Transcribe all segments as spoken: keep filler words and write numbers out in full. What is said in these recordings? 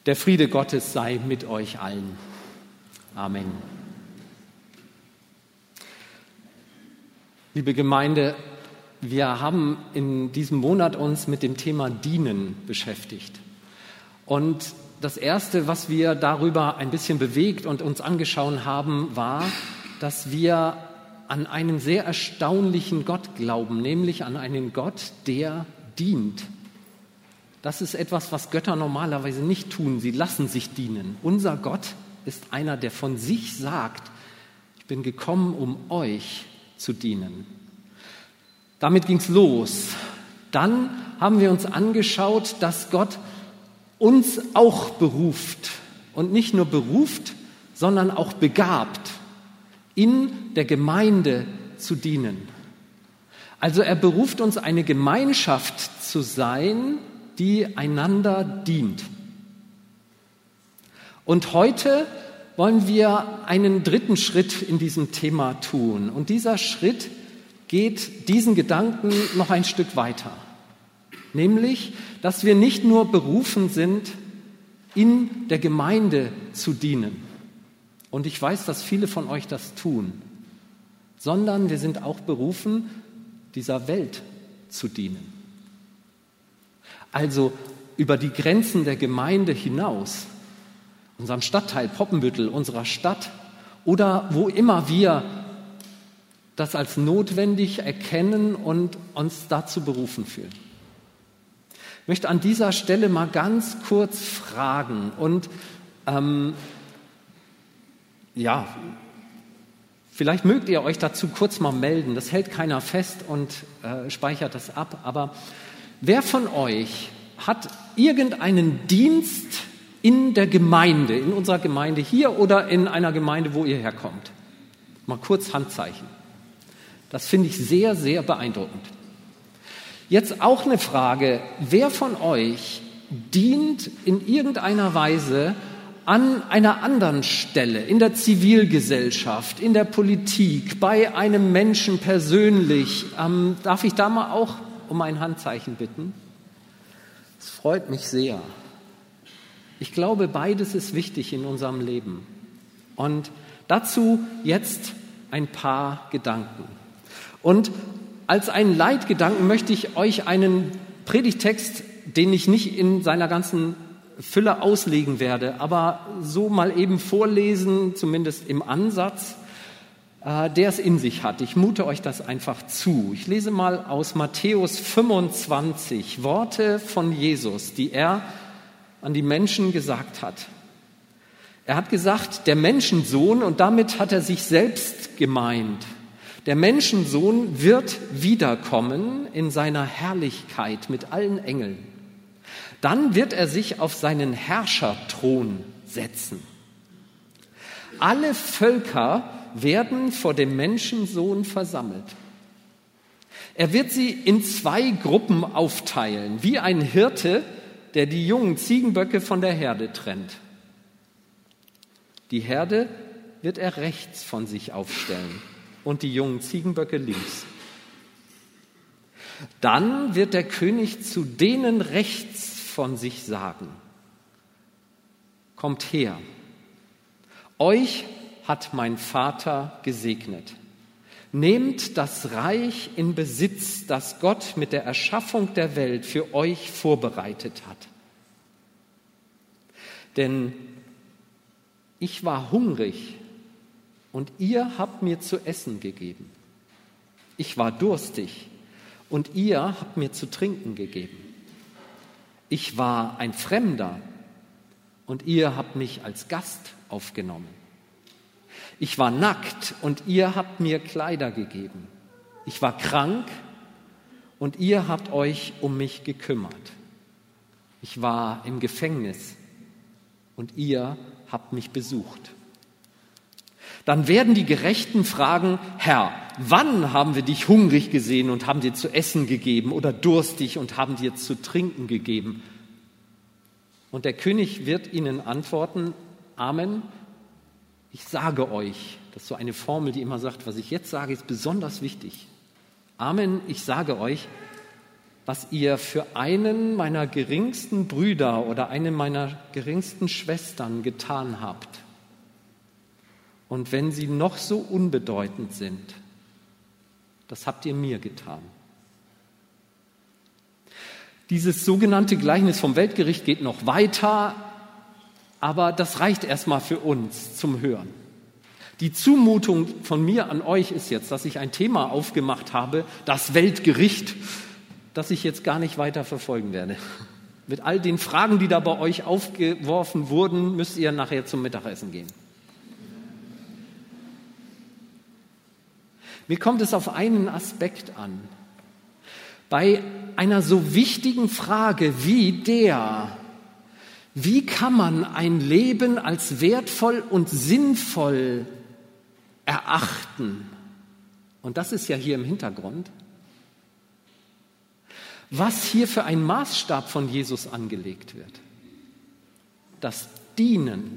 Der Friede Gottes sei mit euch allen. Amen. Liebe Gemeinde, wir haben in diesem Monat uns mit dem Thema Dienen beschäftigt. Und das Erste, was wir darüber ein bisschen bewegt und uns angeschaut haben, war, dass wir an einen sehr erstaunlichen Gott glauben, nämlich an einen Gott, der dient. Das ist etwas, was Götter normalerweise nicht tun. Sie lassen sich dienen. Unser Gott ist einer, der von sich sagt, ich bin gekommen, um euch zu dienen. Damit ging es los. Dann haben wir uns angeschaut, dass Gott uns auch beruft. Und nicht nur beruft, sondern auch begabt, in der Gemeinde zu dienen. Also er beruft uns, eine Gemeinschaft zu sein, die einander dient. Und heute wollen wir einen dritten Schritt in diesem Thema tun. Und dieser Schritt geht diesen Gedanken noch ein Stück weiter. Nämlich, dass wir nicht nur berufen sind, in der Gemeinde zu dienen. Und ich weiß, dass viele von euch das tun. Sondern wir sind auch berufen, dieser Welt zu dienen. Also über die Grenzen der Gemeinde hinaus, unserem Stadtteil Poppenbüttel, unserer Stadt oder wo immer wir das als notwendig erkennen und uns dazu berufen fühlen. Ich möchte an dieser Stelle mal ganz kurz fragen und ähm, ja, vielleicht mögt ihr euch dazu kurz mal melden. Das hält keiner fest und äh, speichert das ab, aber wer von euch hat irgendeinen Dienst in der Gemeinde, in unserer Gemeinde hier oder in einer Gemeinde, wo ihr herkommt? Mal kurz Handzeichen. Das finde ich sehr, sehr beeindruckend. Jetzt auch eine Frage, wer von euch dient in irgendeiner Weise an einer anderen Stelle, in der Zivilgesellschaft, in der Politik, bei einem Menschen persönlich? Ähm, darf ich da mal auch um ein Handzeichen bitten? Es freut mich sehr. Ich glaube, beides ist wichtig in unserem Leben. Und dazu jetzt ein paar Gedanken. Und als einen Leitgedanken möchte ich euch einen Predigtext, den ich nicht in seiner ganzen Fülle auslegen werde, aber so mal eben vorlesen, zumindest im Ansatz, der es in sich hat. Ich mute euch das einfach zu. Ich lese mal aus Matthäus fünfundzwanzig Worte von Jesus, die er an die Menschen gesagt hat. Er hat gesagt, der Menschensohn, und damit hat er sich selbst gemeint, der Menschensohn wird wiederkommen in seiner Herrlichkeit mit allen Engeln. Dann wird er sich auf seinen Herrscherthron setzen. Alle Völker werden vor dem Menschensohn versammelt. Er wird sie in zwei Gruppen aufteilen, wie ein Hirte, der die jungen Ziegenböcke von der Herde trennt. Die Herde wird er rechts von sich aufstellen und die jungen Ziegenböcke links. Dann wird der König zu denen rechts von sich sagen: Kommt her, euch hat mein Vater gesegnet. Nehmt das Reich in Besitz, das Gott mit der Erschaffung der Welt für euch vorbereitet hat. Denn ich war hungrig und ihr habt mir zu essen gegeben. Ich war durstig und ihr habt mir zu trinken gegeben. Ich war ein Fremder und ihr habt mich als Gast aufgenommen. Ich war nackt und ihr habt mir Kleider gegeben. Ich war krank und ihr habt euch um mich gekümmert. Ich war im Gefängnis und ihr habt mich besucht. Dann werden die Gerechten fragen: Herr, wann haben wir dich hungrig gesehen und haben dir zu essen gegeben oder durstig und haben dir zu trinken gegeben? Und der König wird ihnen antworten: Amen, ich sage euch. Das ist so eine Formel, die immer sagt, was ich jetzt sage, ist besonders wichtig. Amen, ich sage euch, was ihr für einen meiner geringsten Brüder oder eine meiner geringsten Schwestern getan habt. Und wenn sie noch so unbedeutend sind, das habt ihr mir getan. Dieses sogenannte Gleichnis vom Weltgericht geht noch weiter, aber das reicht erstmal für uns zum Hören. Die Zumutung von mir an euch ist jetzt, dass ich ein Thema aufgemacht habe, das Weltgericht, das ich jetzt gar nicht weiter verfolgen werde. Mit all den Fragen, die da bei euch aufgeworfen wurden, müsst ihr nachher zum Mittagessen gehen. Mir kommt es auf einen Aspekt an. Bei einer so wichtigen Frage wie der, wie kann man ein Leben als wertvoll und sinnvoll erachten? Und das ist ja hier im Hintergrund. Was hier für ein Maßstab von Jesus angelegt wird. Das Dienen.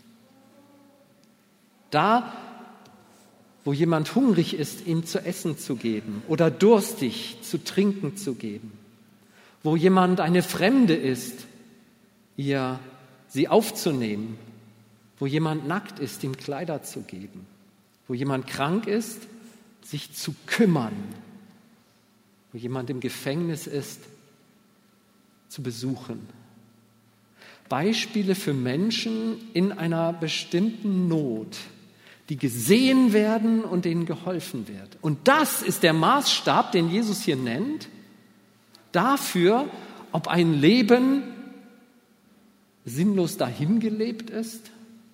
Da, wo jemand hungrig ist, ihm zu essen zu geben oder durstig zu trinken zu geben. Wo jemand eine Fremde ist, ihr sie aufzunehmen. Wo jemand nackt ist, ihm Kleider zu geben. Wo jemand krank ist, sich zu kümmern. Wo jemand im Gefängnis ist, zu besuchen. Beispiele für Menschen in einer bestimmten Not, die gesehen werden und denen geholfen wird. Und das ist der Maßstab, den Jesus hier nennt, dafür, ob ein Leben sinnlos dahingelebt ist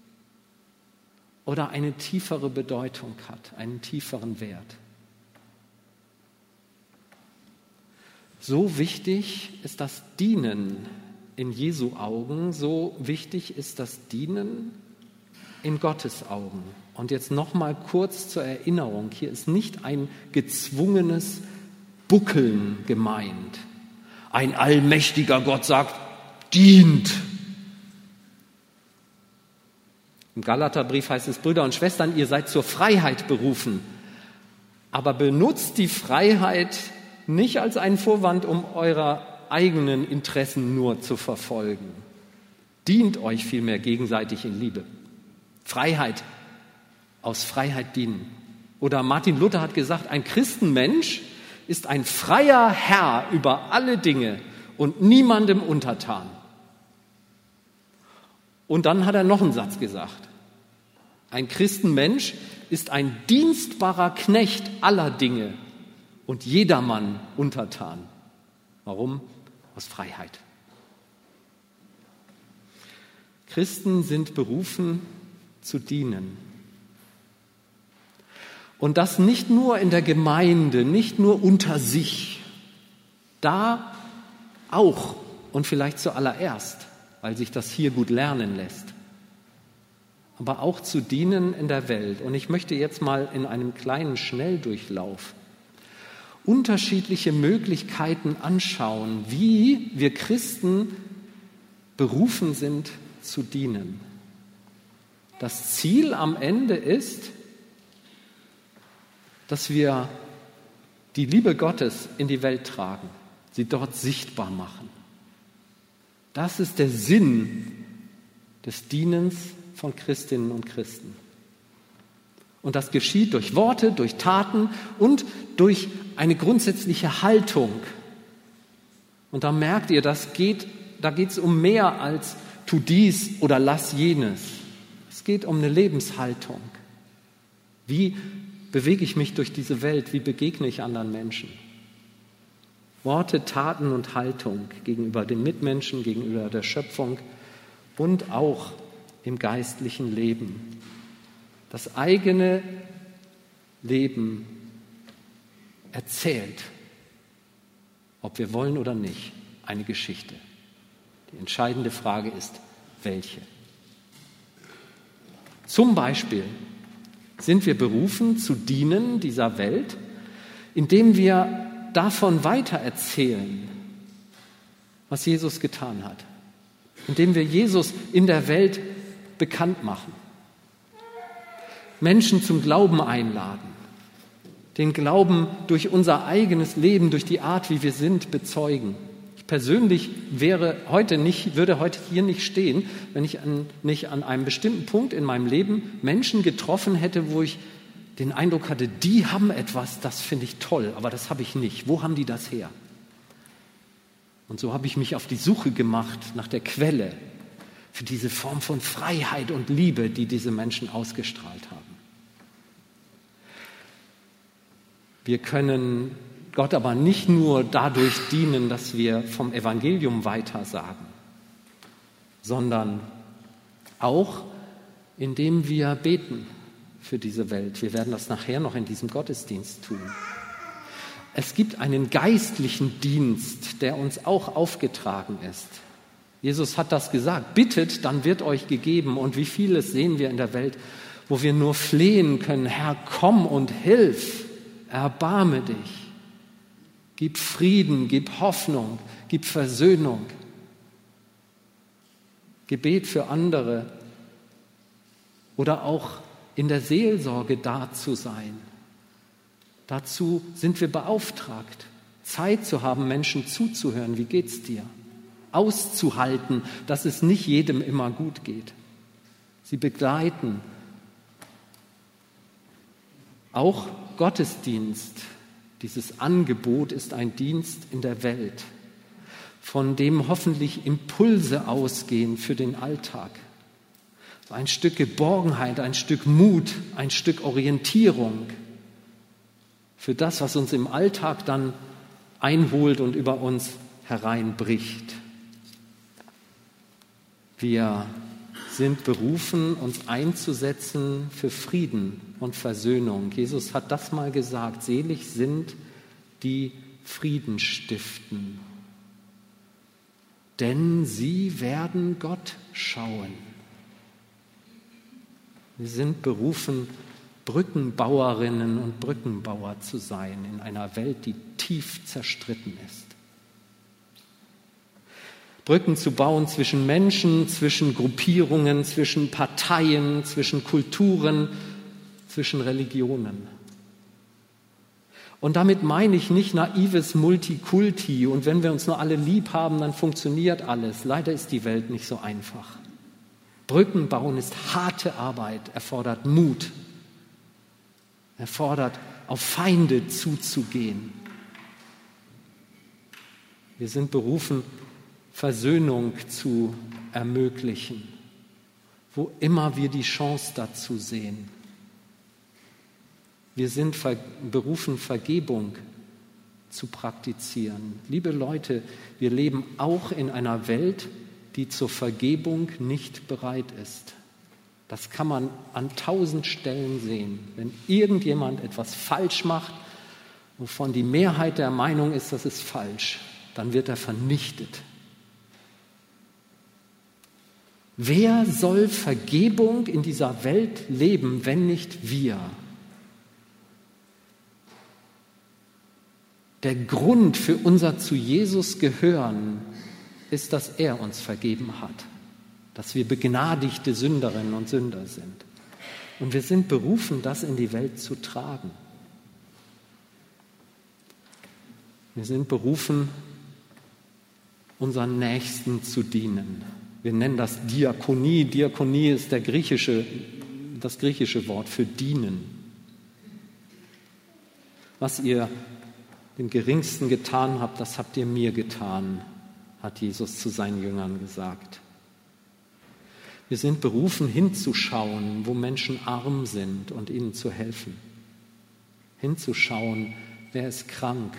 oder eine tiefere Bedeutung hat, einen tieferen Wert. So wichtig ist das Dienen in Jesu Augen, so wichtig ist das Dienen in Gottes Augen. Und jetzt noch mal kurz zur Erinnerung, hier ist nicht ein gezwungenes Buckeln gemeint. Ein allmächtiger Gott sagt, dient. Im Galaterbrief heißt es, Brüder und Schwestern, ihr seid zur Freiheit berufen. Aber benutzt die Freiheit nicht als einen Vorwand, um eure eigenen Interessen nur zu verfolgen. Dient euch vielmehr gegenseitig in Liebe. Freiheit, aus Freiheit dienen. Oder Martin Luther hat gesagt, ein Christenmensch ist ein freier Herr über alle Dinge und niemandem untertan. Und dann hat er noch einen Satz gesagt. Ein Christenmensch ist ein dienstbarer Knecht aller Dinge und jedermann untertan. Warum? Aus Freiheit. Christen sind berufen zu dienen. Und das nicht nur in der Gemeinde, nicht nur unter sich, da auch und vielleicht zuallererst, weil sich das hier gut lernen lässt, aber auch zu dienen in der Welt. Und ich möchte jetzt mal in einem kleinen Schnelldurchlauf unterschiedliche Möglichkeiten anschauen, wie wir Christen berufen sind zu dienen. Das Ziel am Ende ist, dass wir die Liebe Gottes in die Welt tragen, sie dort sichtbar machen. Das ist der Sinn des Dienens von Christinnen und Christen. Und das geschieht durch Worte, durch Taten und durch eine grundsätzliche Haltung. Und da merkt ihr, das geht, da geht es um mehr als tu dies oder lass jenes. Es geht um eine Lebenshaltung. Wie bewege ich mich durch diese Welt? Wie begegne ich anderen Menschen? Worte, Taten und Haltung gegenüber den Mitmenschen, gegenüber der Schöpfung und auch im geistlichen Leben. Das eigene Leben erzählt, ob wir wollen oder nicht, eine Geschichte. Die entscheidende Frage ist, welche? Zum Beispiel sind wir berufen zu dienen dieser Welt, indem wir davon weitererzählen, was Jesus getan hat, indem wir Jesus in der Welt bekannt machen, Menschen zum Glauben einladen, den Glauben durch unser eigenes Leben, durch die Art, wie wir sind, bezeugen. Ich persönlich wäre heute nicht, würde heute hier nicht stehen, wenn ich an, nicht an einem bestimmten Punkt in meinem Leben Menschen getroffen hätte, wo ich den Eindruck hatte, die haben etwas, das finde ich toll, aber das habe ich nicht. Wo haben die das her? Und so habe ich mich auf die Suche gemacht nach der Quelle für diese Form von Freiheit und Liebe, die diese Menschen ausgestrahlt haben. Wir können Gott aber nicht nur dadurch dienen, dass wir vom Evangelium weitersagen, sondern auch, indem wir beten für diese Welt. Wir werden das nachher noch in diesem Gottesdienst tun. Es gibt einen geistlichen Dienst, der uns auch aufgetragen ist. Jesus hat das gesagt, bittet, dann wird euch gegeben. Und wie vieles sehen wir in der Welt, wo wir nur flehen können, Herr, komm und hilf. Erbarme dich, gib Frieden, gib Hoffnung, gib Versöhnung, Gebet für andere oder auch in der Seelsorge da zu sein. Dazu sind wir beauftragt, Zeit zu haben, Menschen zuzuhören, wie geht's dir? Auszuhalten, dass es nicht jedem immer gut geht. Sie begleiten. Auch Gottesdienst, dieses Angebot ist ein Dienst in der Welt, von dem hoffentlich Impulse ausgehen für den Alltag. Ein Stück Geborgenheit, ein Stück Mut, ein Stück Orientierung für das, was uns im Alltag dann einholt und über uns hereinbricht. Wir sind berufen, uns einzusetzen für Frieden und Versöhnung. Jesus hat das mal gesagt, selig sind, die Frieden stiften, denn sie werden Gott schauen. Wir sind berufen, Brückenbauerinnen und Brückenbauer zu sein in einer Welt, die tief zerstritten ist. Brücken zu bauen zwischen Menschen, zwischen Gruppierungen, zwischen Parteien, zwischen Kulturen, zwischen Religionen. Und damit meine ich nicht naives Multikulti und wenn wir uns nur alle lieb haben, dann funktioniert alles. Leider ist die Welt nicht so einfach. Brücken bauen ist harte Arbeit, erfordert Mut, erfordert auf Feinde zuzugehen. Wir sind berufen, Versöhnung zu ermöglichen, wo immer wir die Chance dazu sehen. Wir sind ver- berufen, Vergebung zu praktizieren. Liebe Leute, wir leben auch in einer Welt, die zur Vergebung nicht bereit ist. Das kann man an tausend Stellen sehen. Wenn irgendjemand etwas falsch macht, wovon die Mehrheit der Meinung ist, das ist falsch, dann wird er vernichtet. Wer soll Vergebung in dieser Welt leben, wenn nicht wir? Der Grund für unser zu Jesus gehören ist, dass er uns vergeben hat, dass wir begnadigte Sünderinnen und Sünder sind. Und wir sind berufen, das in die Welt zu tragen. Wir sind berufen, unseren Nächsten zu dienen. Wir nennen das Diakonie. Diakonie ist der griechische, das griechische Wort für dienen. Was ihr dem Geringsten getan habt, das habt ihr mir getan, hat Jesus zu seinen Jüngern gesagt. Wir sind berufen, hinzuschauen, wo Menschen arm sind und ihnen zu helfen. Hinzuschauen, wer ist krank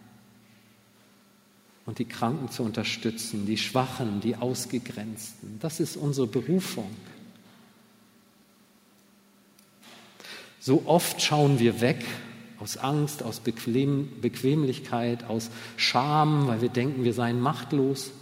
und die Kranken zu unterstützen, die Schwachen, die Ausgegrenzten. Das ist unsere Berufung. So oft schauen wir weg aus Angst, aus Bequem, Bequemlichkeit, aus Scham, weil wir denken, wir seien machtlos.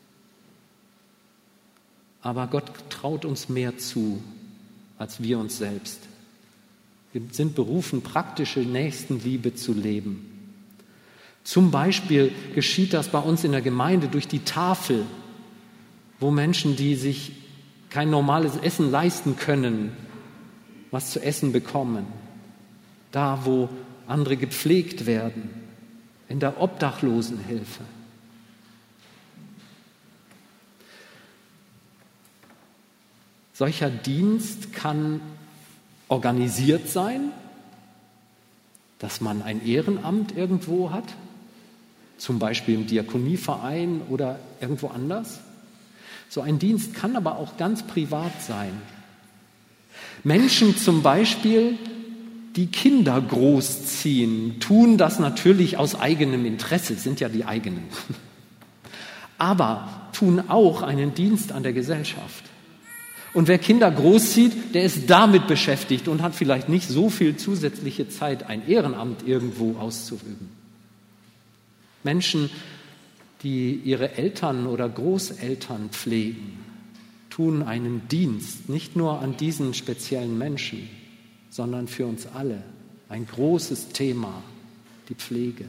Aber Gott traut uns mehr zu, als wir uns selbst. Wir sind berufen, praktische Nächstenliebe zu leben. Zum Beispiel geschieht das bei uns in der Gemeinde durch die Tafel, wo Menschen, die sich kein normales Essen leisten können, was zu essen bekommen. Da, wo andere gepflegt werden, in der Obdachlosenhilfe. Solcher Dienst kann organisiert sein, dass man ein Ehrenamt irgendwo hat, zum Beispiel im Diakonieverein oder irgendwo anders. So ein Dienst kann aber auch ganz privat sein. Menschen zum Beispiel, die Kinder großziehen, tun das natürlich aus eigenem Interesse, sind ja die eigenen, aber tun auch einen Dienst an der Gesellschaft. Und wer Kinder großzieht, der ist damit beschäftigt und hat vielleicht nicht so viel zusätzliche Zeit, ein Ehrenamt irgendwo auszuüben. Menschen, die ihre Eltern oder Großeltern pflegen, tun einen Dienst, nicht nur an diesen speziellen Menschen, sondern für uns alle. Ein großes Thema, die Pflege.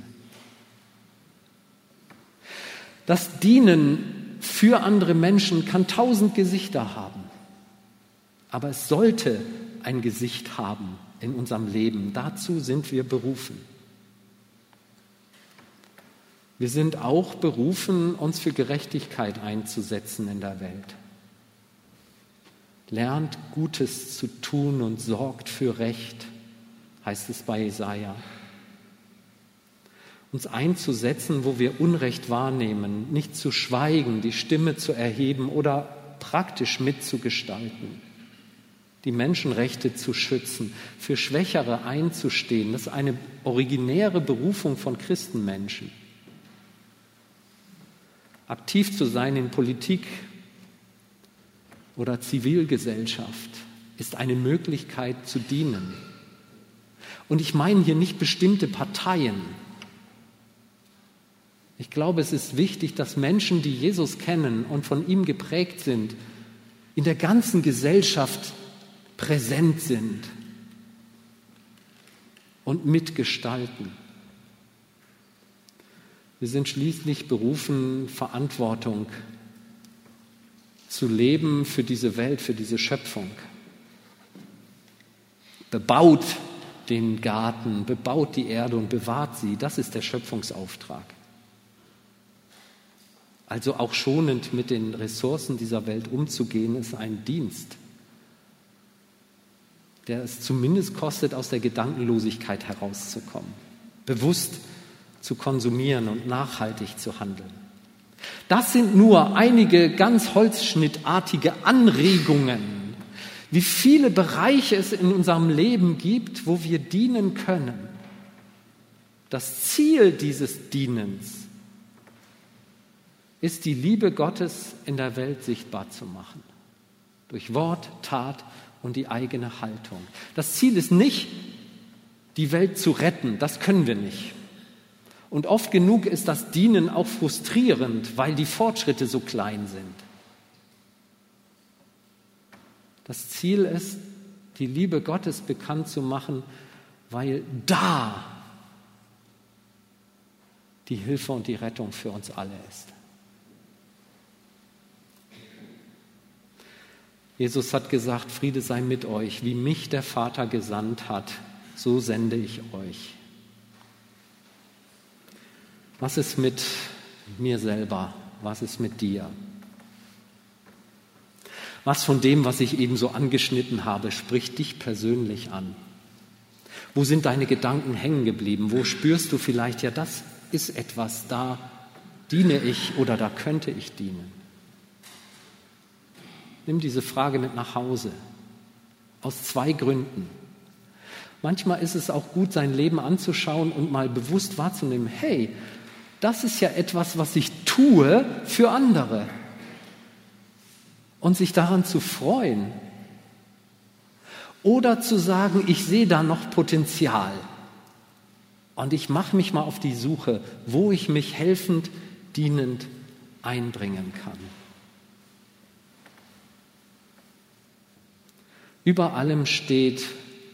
Das Dienen für andere Menschen kann tausend Gesichter haben. Aber es sollte ein Gesicht haben in unserem Leben. Dazu sind wir berufen. Wir sind auch berufen, uns für Gerechtigkeit einzusetzen in der Welt. Lernt Gutes zu tun und sorgt für Recht, heißt es bei Jesaja. Uns einzusetzen, wo wir Unrecht wahrnehmen, nicht zu schweigen, die Stimme zu erheben oder praktisch mitzugestalten. Die Menschenrechte zu schützen, für Schwächere einzustehen. Das ist eine originäre Berufung von Christenmenschen. Aktiv zu sein in Politik oder Zivilgesellschaft ist eine Möglichkeit zu dienen. Und ich meine hier nicht bestimmte Parteien. Ich glaube, es ist wichtig, dass Menschen, die Jesus kennen und von ihm geprägt sind, in der ganzen Gesellschaft präsent sind und mitgestalten. Wir sind schließlich berufen, Verantwortung zu leben für diese Welt, für diese Schöpfung. Bebaut den Garten, bebaut die Erde und bewahrt sie. Das ist der Schöpfungsauftrag. Also auch schonend mit den Ressourcen dieser Welt umzugehen, ist ein Dienst, der es zumindest kostet, aus der Gedankenlosigkeit herauszukommen, bewusst zu konsumieren und nachhaltig zu handeln. Das sind nur einige ganz holzschnittartige Anregungen, wie viele Bereiche es in unserem Leben gibt, wo wir dienen können. Das Ziel dieses Dienens ist, die Liebe Gottes in der Welt sichtbar zu machen. Durch Wort, Tat und die eigene Haltung. Das Ziel ist nicht, die Welt zu retten. Das können wir nicht. Und oft genug ist das Dienen auch frustrierend, weil die Fortschritte so klein sind. Das Ziel ist, die Liebe Gottes bekannt zu machen, weil da die Hilfe und die Rettung für uns alle ist. Jesus hat gesagt, Friede sei mit euch, wie mich der Vater gesandt hat, so sende ich euch. Was ist mit mir selber? Was ist mit dir? Was von dem, was ich eben so angeschnitten habe, spricht dich persönlich an? Wo sind deine Gedanken hängen geblieben? Wo spürst du vielleicht, ja, das ist etwas, da diene ich oder da könnte ich dienen? Nimm diese Frage mit nach Hause. Aus zwei Gründen. Manchmal ist es auch gut, sein Leben anzuschauen und mal bewusst wahrzunehmen, hey, das ist ja etwas, was ich tue für andere. Und sich daran zu freuen. Oder zu sagen, ich sehe da noch Potenzial. Und ich mache mich mal auf die Suche, wo ich mich helfend, dienend einbringen kann. Über allem steht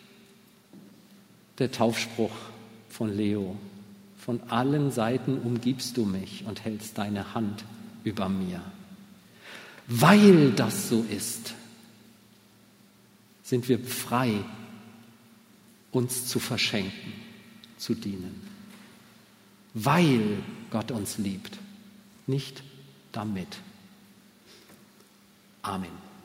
der Taufspruch von Leo. Von allen Seiten umgibst du mich und hältst deine Hand über mir. Weil das so ist, sind wir frei, uns zu verschenken. zu dienen. Weil Gott uns liebt, nicht damit. Amen.